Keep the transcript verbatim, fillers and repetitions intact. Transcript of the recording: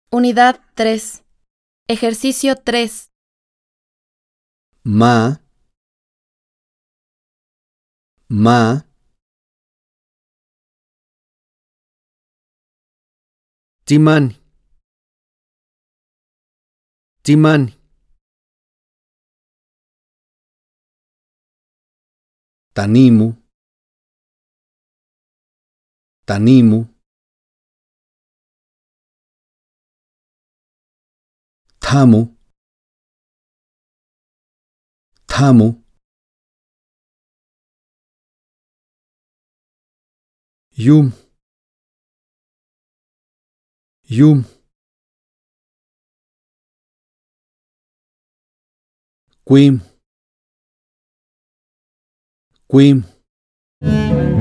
Unidad tres. Ejercicio tres. Ma, ma, timani, timani, tanimu, tanimu, thamu, thamu, yum, yum, quim, quim.